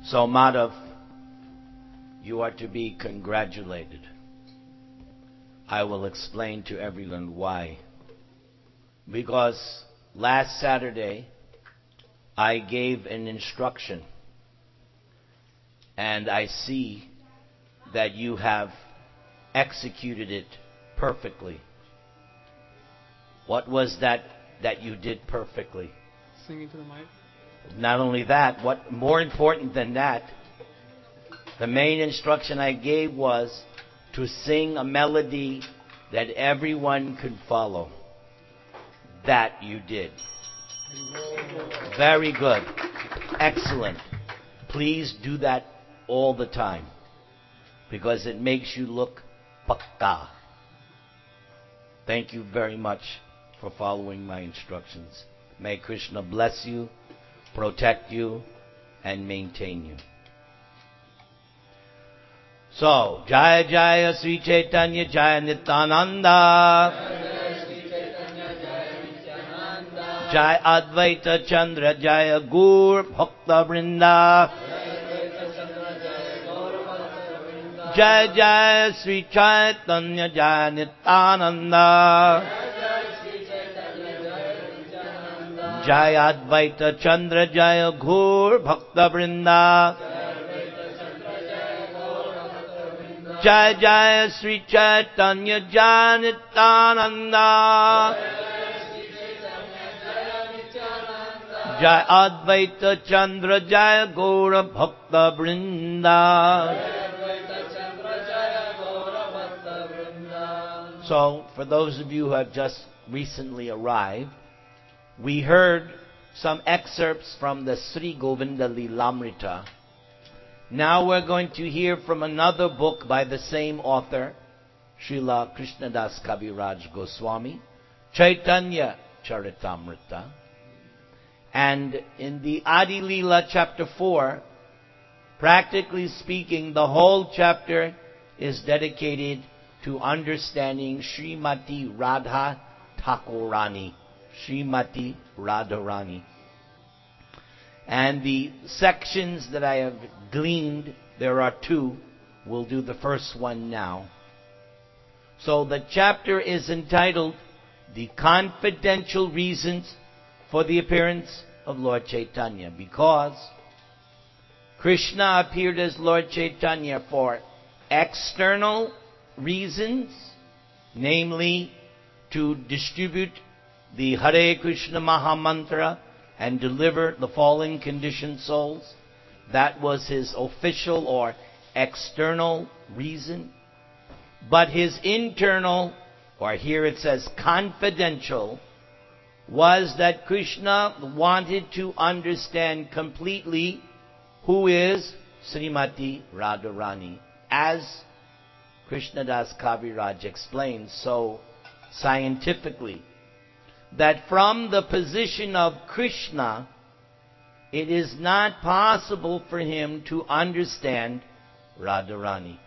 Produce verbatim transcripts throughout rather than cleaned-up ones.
So, Madhav, you are to be congratulated. I will explain to everyone why. Because last Saturday, I gave an instruction, and I see that you have executed it perfectly. What was that that you did perfectly? Singing to the mic. Not only that, what more important than that, the main instruction I gave was to sing a melody that everyone could follow. That you did. Very good. Excellent. Please do that all the time, because it makes you look pakka. Thank you very much for following my instructions. May Krishna bless you, protect you, and maintain you. So, Jaya Jaya Sri Chaitanya Jaya Nityananda, Jaya Advaita Chandra Jaya Gur Bhakta Vrinda, Jaya Jaya Sri Chaitanya Jaya Nityananda, Jaya Advaita Chandra Jaya Gur Bhakta Vrinda, Jaya Jaya Sri Chaitanya Jaya Nityananda, Jaya Advaita Chandra Jaya Gaura Bhakta Vrinda. So, for those of you who have just recently arrived, we heard some excerpts from the Sri Govinda Lilamrita. Now we're going to hear from another book by the same author, Srila Krishnadas Kaviraj Goswami, Chaitanya Charitamrita. And in the Adi Leela chapter four, practically speaking, the whole chapter is dedicated to understanding Srimati Radha Thakurani. Srimati Radharani. And the sections that I have gleaned, there are two. We'll do the first one now. So the chapter is entitled, The Confidential Reasons for the Appearance of Lord Chaitanya. Because Krishna appeared as Lord Chaitanya for external reasons, namely to distribute the Hare Krishna Maha Mantra and deliver the fallen conditioned souls. That was his official or external reason. But his internal, or here it says confidential, was that Krishna wanted to understand completely who is Srimati Radharani. As Krishnadas Kaviraj explains so scientifically, that from the position of Krishna, it is not possible for him to understand Radharani.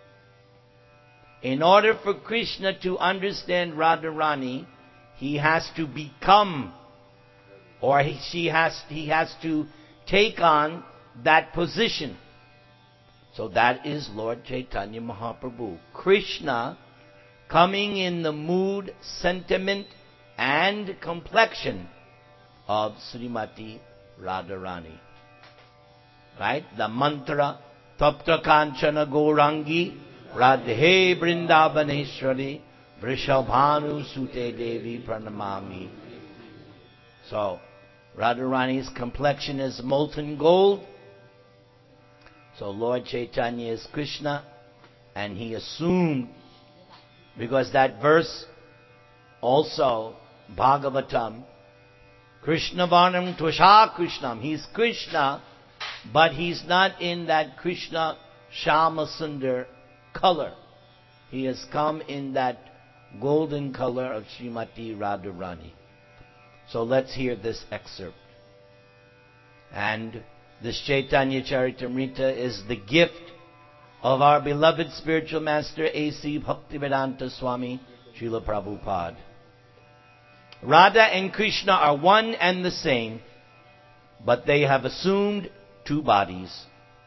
In order for Krishna to understand Radharani, he has to become, or he, she has, he has to take on that position. So that is Lord Chaitanya Mahaprabhu. Krishna coming in the mood, sentiment, and complexion of Srimati Radharani. Right? The mantra, Tapta Kanchana Gaurangi, Radhe Vrindavaneshwari, Vrishabhanu Sute Devi Pranamami. So, Radharani's complexion is molten gold. So Lord Chaitanya is Krishna, and he assumed, because that verse also, Bhagavatam, Krishna Varnam Tvasha Krishnam. He's Krishna, but he's not in that Krishna Shama Sundar color. He has come in that golden color of Srimati Radharani. So let's hear this excerpt. And this Chaitanya Charitamrita is the gift of our beloved spiritual master A C Bhaktivedanta Swami Srila Prabhupada. Radha and Krishna are one and the same, but they have assumed two bodies.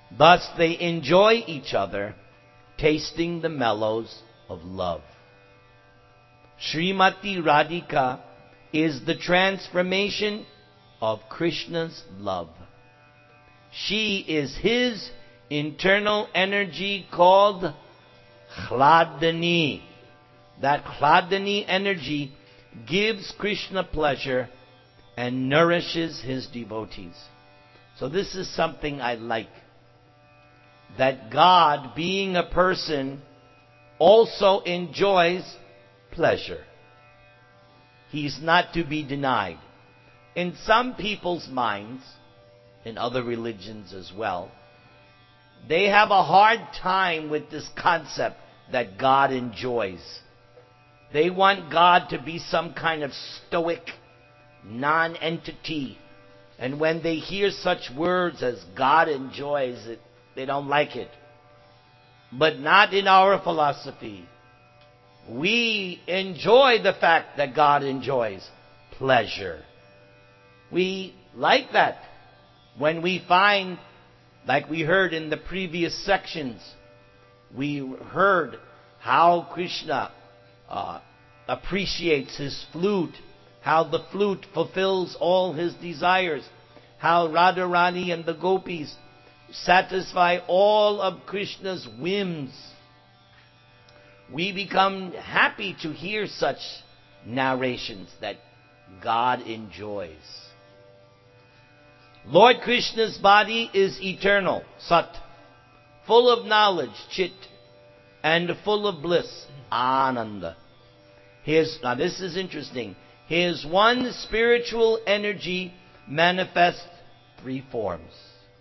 Thus they enjoy each other, tasting the mellows of love. Srimati Radhika is the transformation of Krishna's love. She is his internal energy called Hladani. That Hladani energy gives Krishna pleasure and nourishes his devotees. So this is something I like. That God, being a person, also enjoys pleasure. He's not to be denied. In some people's minds, in other religions as well, they have a hard time with this concept that God enjoys. They want God to be some kind of stoic non-entity. And when they hear such words as God enjoys it, they don't like it. But not in our philosophy. We enjoy the fact that God enjoys pleasure. We like that. When we find, like we heard in the previous sections, we heard how Krishna uh, appreciates his flute, how the flute fulfills all his desires, how Radharani and the gopis satisfy all of Krishna's whims. We become happy to hear such narrations that God enjoys. Lord Krishna's body is eternal, Sat, full of knowledge, Chit, and full of bliss, Ananda. His, now this is interesting. His one spiritual energy manifests three forms.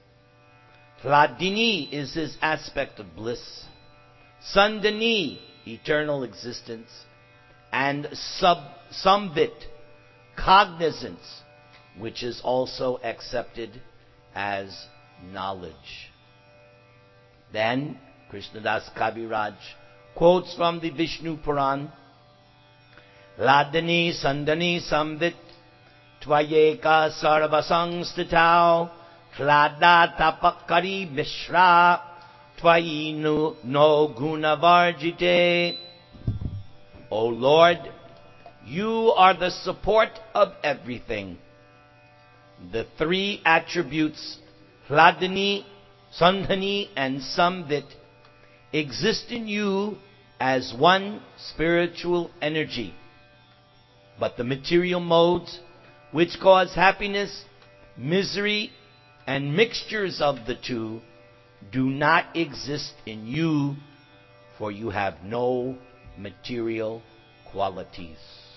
Hladini is his aspect of bliss. Sandani, eternal existence. And sub, Samvit, cognizance, which is also accepted as knowledge. Then, Krishnadas Kaviraj quotes from the Vishnu Puran, Hladani Sandani Samvit Tvayeka Sarvasangstitao Hlada Tapakari Mishra Tvayi no, no Gunavarjite. O Lord, you are the support of everything. The three attributes, Hladani, Sandhani, and Samvit, exist in you as one spiritual energy. But the material modes which cause happiness, misery, and mixtures of the two do not exist in you, for you have no material qualities.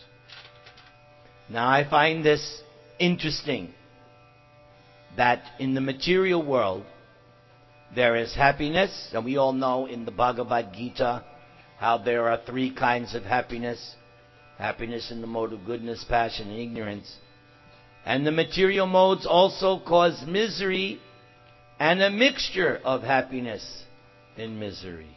Now I find this interesting, that in the material world there is happiness, and we all know in the Bhagavad Gita how there are three kinds of happiness. Happiness in the mode of goodness, passion, and ignorance. And the material modes also cause misery and a mixture of happiness and misery.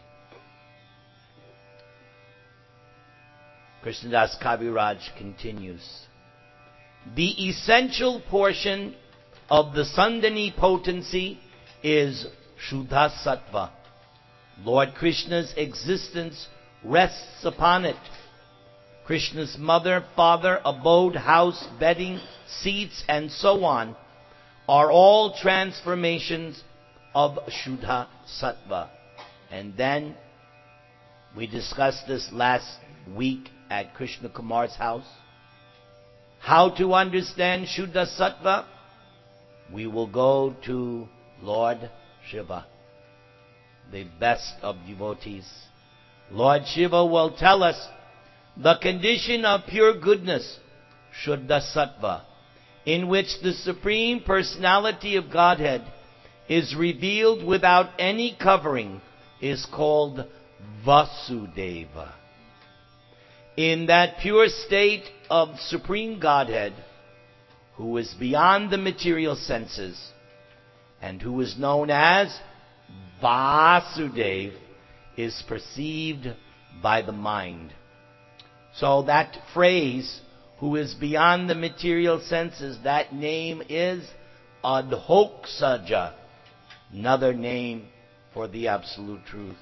Krishnadas Kaviraj continues. The essential portion of the Sandani potency is Shuddha Sattva. Lord Krishna's existence rests upon it. Krishna's mother, father, abode, house, bedding, seats, and so on are all transformations of Shuddha Sattva. And then we discussed this last week at Krishna Kumar's house. How to understand Shuddha Sattva? We will go to Lord Shiva, the best of devotees. Lord Shiva will tell us the condition of pure goodness, Shuddha Sattva, in which the Supreme Personality of Godhead is revealed without any covering, is called Vasudeva. In that pure state of Supreme Godhead, who is beyond the material senses, and who is known as Vasudeva, is perceived by the mind. So that phrase, who is beyond the material senses, that name is Adhoksaja, another name for the absolute truth.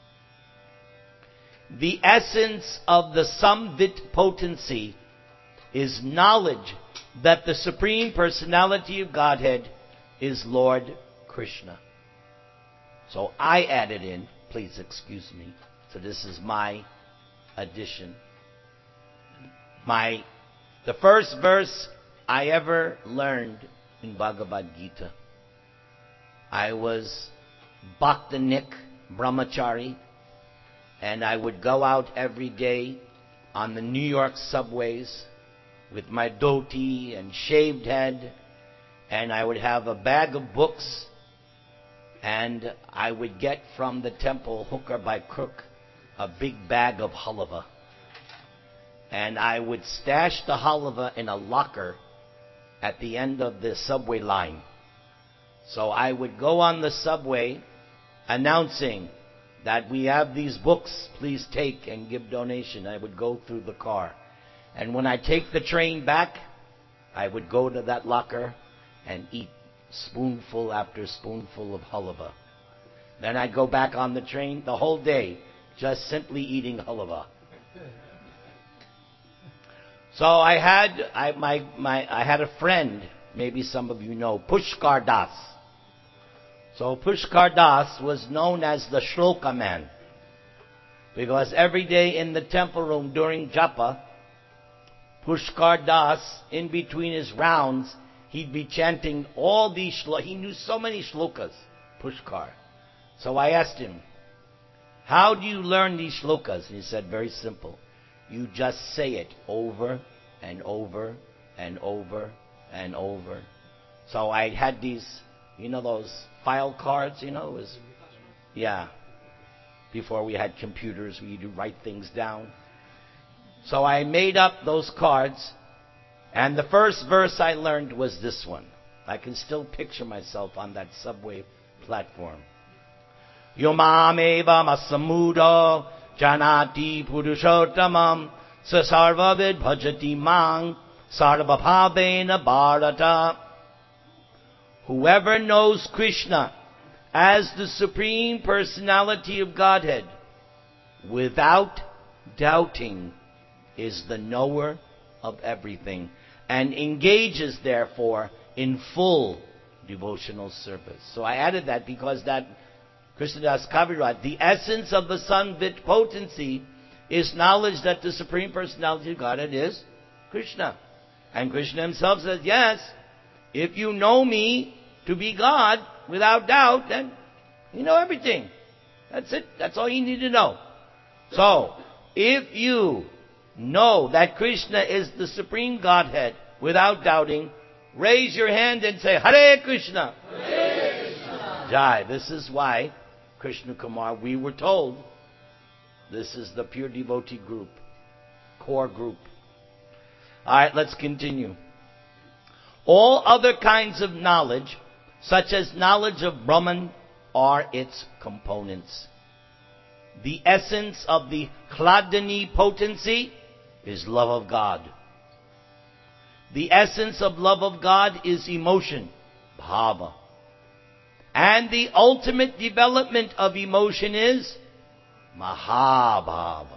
The essence of the Samvit potency is knowledge that the Supreme Personality of Godhead is Lord Krishna. So I added in, please excuse me, so this is my addition. My, the first verse I ever learned in Bhagavad Gita. I was Bhaktanik Brahmachari, and I would go out every day on the New York subways with my dhoti and shaved head, and I would have a bag of books, and I would get from the temple, hook or by crook, a big bag of halava. And I would stash the halava in a locker at the end of the subway line. So I would go on the subway announcing that we have these books, please take and give donation. I would go through the car. And when I take the train back, I would go to that locker and eat spoonful after spoonful of halava. Then I'd go back on the train the whole day, just simply eating halava. So I had I my my I had a friend, maybe some of you know, Pushkar Das. So Pushkar Das was known as the Shloka man, because every day in the temple room during japa, Pushkar Das, in between his rounds, he'd be chanting all these shlokas. He knew so many shlokas, Pushkar. So I asked him, how do you learn these shlokas? And he said, very simple. You just say it over and over and over and over. So I had these, you know, those file cards, you know, it was, yeah. Before we had computers, we used to write things down. So I made up those cards, and the first verse I learned was this one. I can still picture myself on that subway platform. Yomameva masamudo janati purushottamam sasarvavid bhajati mang sarvabhavena bharata. Whoever knows Krishna as the Supreme Personality of Godhead without doubting is the knower of everything, and engages therefore in full devotional service. So I added that because that Krishnadas Kaviraj, the essence of the Samvit potency is knowledge that the Supreme Personality of Godhead is Krishna. And Krishna himself says, yes, if you know me to be God without doubt, then you know everything. That's it. That's all you need to know. So, if you know that Krishna is the Supreme Godhead without doubting, raise your hand and say, Hare Krishna. Hare Krishna. Jai. This is why, Krishna Kumar, we were told, this is the pure devotee group, core group. Alright, let's continue. All other kinds of knowledge, such as knowledge of Brahman, are its components. The essence of the Hladani potency is love of God. The essence of love of God is emotion, bhava. And the ultimate development of emotion is mahabhava.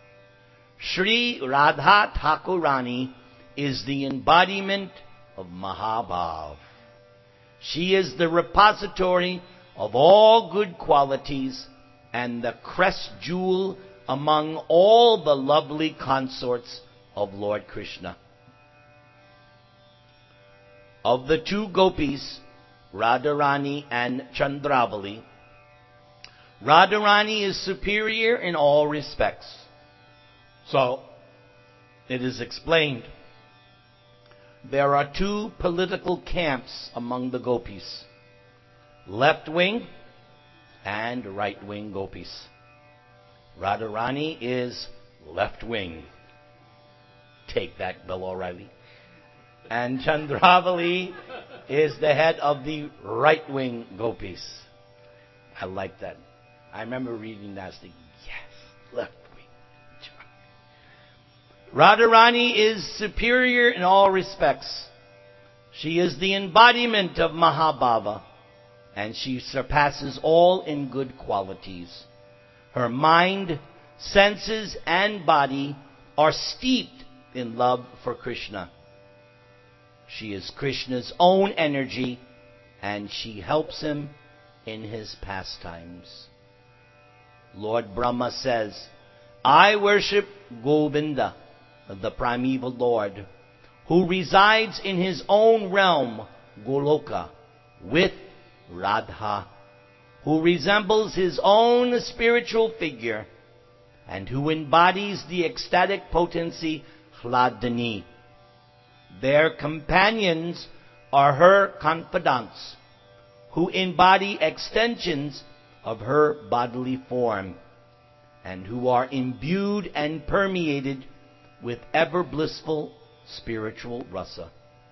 Shri Radha Thakurani is the embodiment of mahabhav. She is the repository of all good qualities and the crest jewel among all the lovely consorts of Lord Krishna. Of the two gopis, Radharani and Chandravali, Radharani is superior in all respects. So, it is explained, there are two political camps among the gopis, left-wing and right-wing gopis. Radharani is left-wing. Take that, Bill O'Reilly. And Chandravali is the head of the right-wing gopis. I like that. I remember reading that, thinking, yes, left-wing. Radharani is superior in all respects. She is the embodiment of Mahabhava. and she surpasses all in good qualities. Her mind, senses, and body are steeped in love for Krishna. She is Krishna's own energy, and she helps him in his pastimes. Lord Brahma says, I worship Govinda, the primeval Lord, who resides in his own realm, Goloka, with Radha, who resembles his own spiritual figure, and who embodies the ecstatic potency Hladani. Their companions are her confidants, who embody extensions of her bodily form, and who are imbued and permeated with ever blissful spiritual rasa.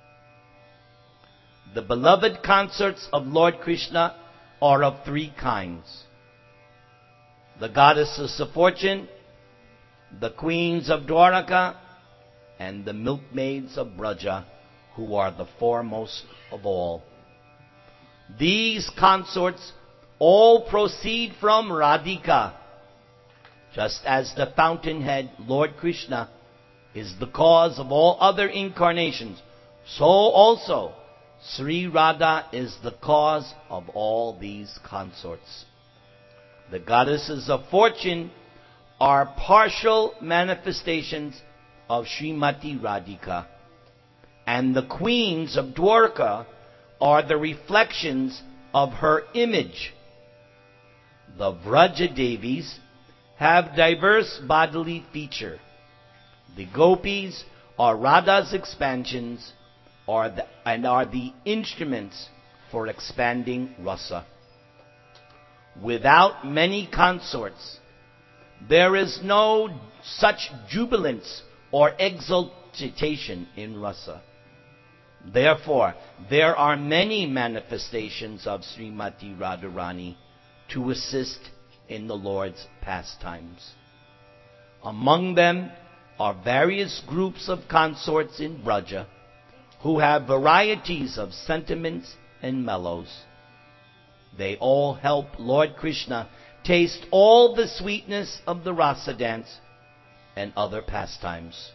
The beloved consorts of Lord Krishna are of three kinds: the goddesses of fortune, the queens of Dwaraka, and the milkmaids of Braja, who are the foremost of all. These consorts all proceed from Radhika. Just as the fountainhead, Lord Krishna, is the cause of all other incarnations, so also Sri Radha is the cause of all these consorts. The goddesses of fortune are partial manifestations of Srimati Radhika, and the queens of Dwarka are the reflections of her image. The Vraja Devis have diverse bodily feature. The Gopis are Radha's expansions are the, and are the instruments for expanding rasa. Without many consorts, there is no such jubilance or exultation in rasa. Therefore, there are many manifestations of Srimati Radharani to assist in the Lord's pastimes. Among them are various groups of consorts in Braja who have varieties of sentiments and mellows. They all help Lord Krishna taste all the sweetness of the rasa dance and other pastimes.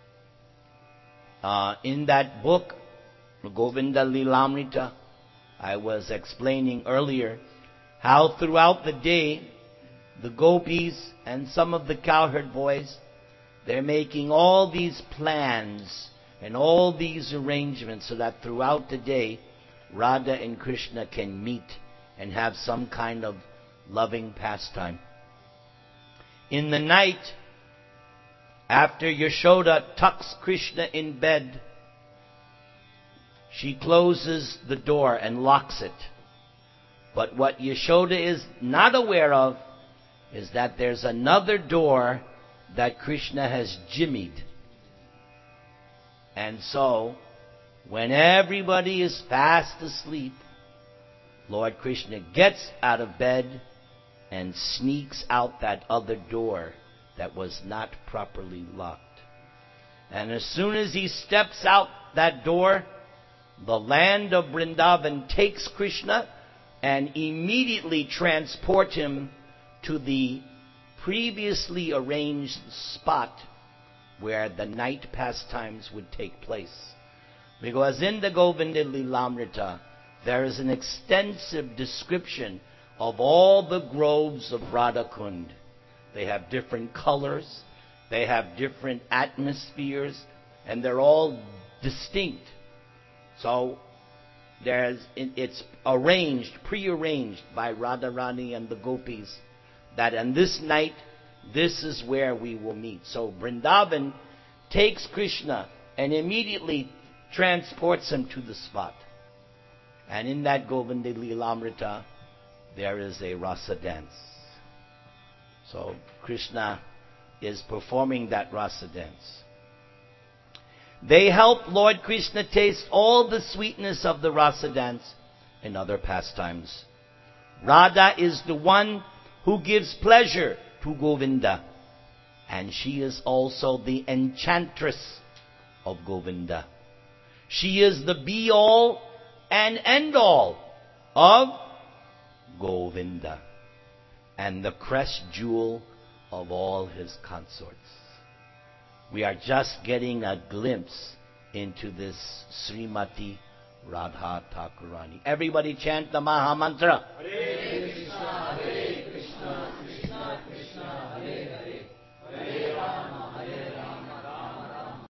Uh, in that book, Govinda Lilamrita, I was explaining earlier how throughout the day, the gopis and some of the cowherd boys, they're making all these plans and all these arrangements so that throughout the day, Radha and Krishna can meet and have some kind of loving pastime. In the night, after Yashoda tucks Krishna in bed, she closes the door and locks it. But what Yashoda is not aware of is that there's another door that Krishna has jimmied. And so, when everybody is fast asleep, Lord Krishna gets out of bed and sneaks out that other door that was not properly locked. And as soon as he steps out that door, the land of Vrindavan takes Krishna and immediately transport him to the previously arranged spot where the night pastimes would take place. Because in the Govinda Lilamrita, there is an extensive description of all the groves of Radhakund. They have different colors, they have different atmospheres, and they're all distinct. So there's, it's arranged, prearranged by Radharani and the gopis that on this night, this is where we will meet. So Vrindavan takes Krishna and immediately transports him to the spot. And in that Govinda Lilamrita, there is a rasa dance. So Krishna is performing that rasa dance. They help Lord Krishna taste all the sweetness of the rasa dance and other pastimes. Radha is the one who gives pleasure to Govinda, and she is also the enchantress of Govinda. She is the be-all and end-all of Govinda, and the crest jewel of all his consorts. We are just getting a glimpse into this Srimati Radha Thakurani. Everybody chant the Maha Mantra. Hare Krishna, Hare